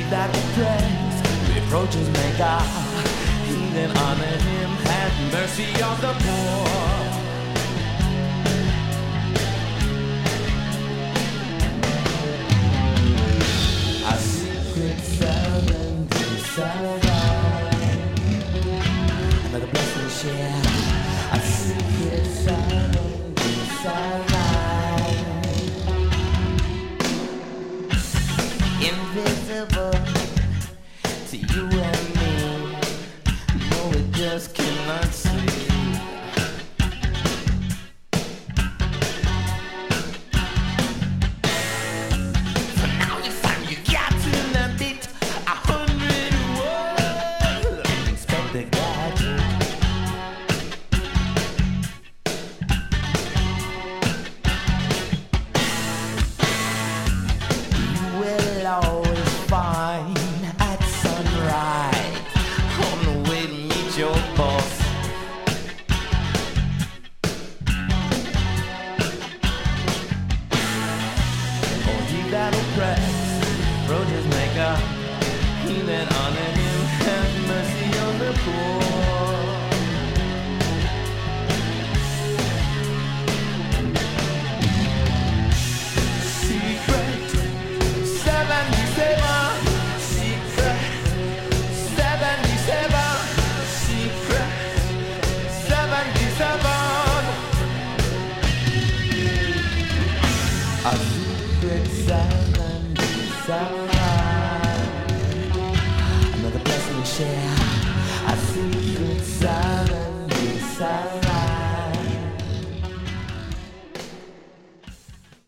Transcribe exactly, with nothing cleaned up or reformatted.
that praise, reproaches may God, heathen honor him, have mercy on the poor. A secret seventy-seven, another blessing to share. A secret seventy-seven, invisible to you and me. No, we just cannot see. For now you find you got to beat a hundred words. Expect the gadget. You will always find at sunrise on the way to meet your boss. Oh, he that oppressed, roaches make up. He that honor him, have mercy on the poor. Secret seventy-seven, secret seventy-seven, secret seventy-seven, a secret seventy-seven, another blessing to share.